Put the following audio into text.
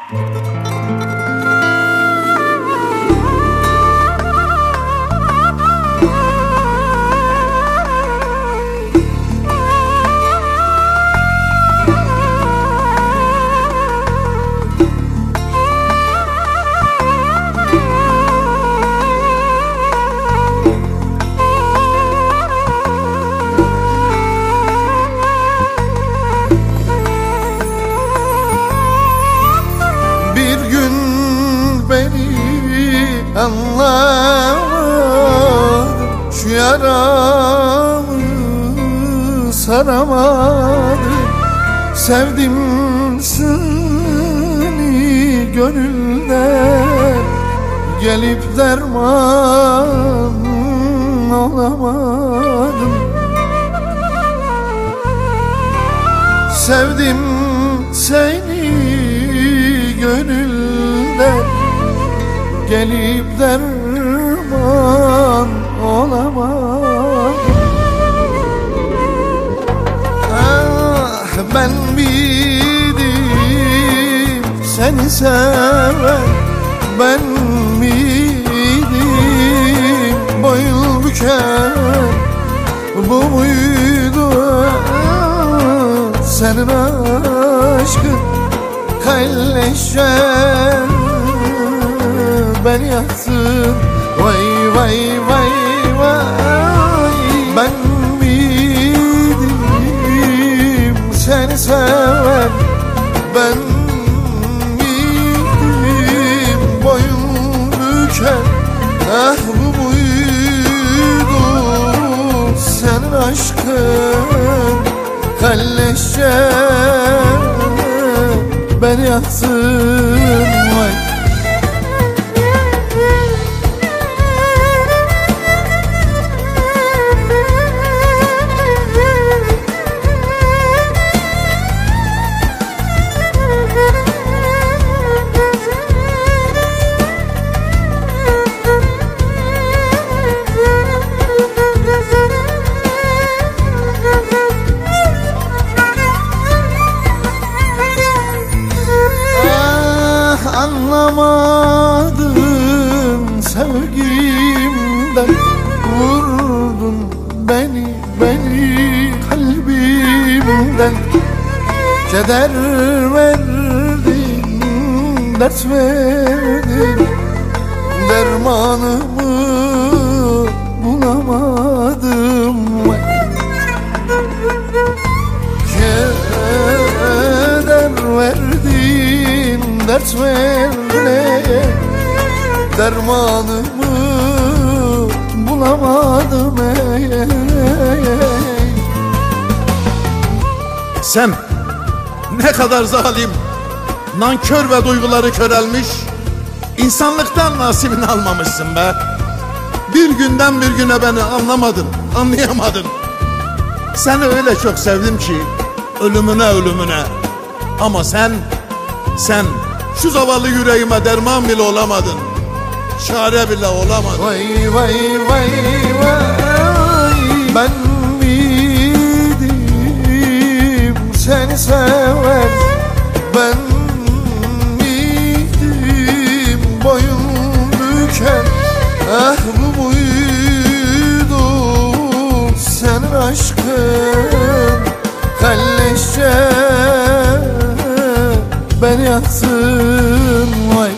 Anlamadım, şu yaramı saramadım. Sevdim seni gönülden, gelip derman olamadım. Sevdim seni gönülden, gelip derman olamadım. Ah, ben miydim seni seven, ben miydim boyun büken, bu muydu senin aşkın? Kalleşen ben yaktın, vay vay vay vay. Ben miydim seni seven, ben miydim boyun büken? Ah, bu muydu senin aşkın? Kalleşçe ben yaktın, vay. Anlamadım sevgimden, vurdun beni kalbimden. Keder verdin, dert verdin, dermanımı bulamadım. Keder verdin, dert verdin, dermanımı bulamadım. Sen ne kadar zalim, nankör ve duyguları körelmiş, insanlıktan nasibini almamışsın be. Bir günden bir güne beni anlamadın, anlayamadın. Seni öyle çok sevdim ki ölümüne. Ama sen şu zavallı yüreğime derman bile olamadın, çare bile olamadın. Vay vay vay vay. Ben miydim seni seven, ben miydim boyun büken? Ah, bu muydu senin aşkın? Kalleşçe ben yaktım, vay.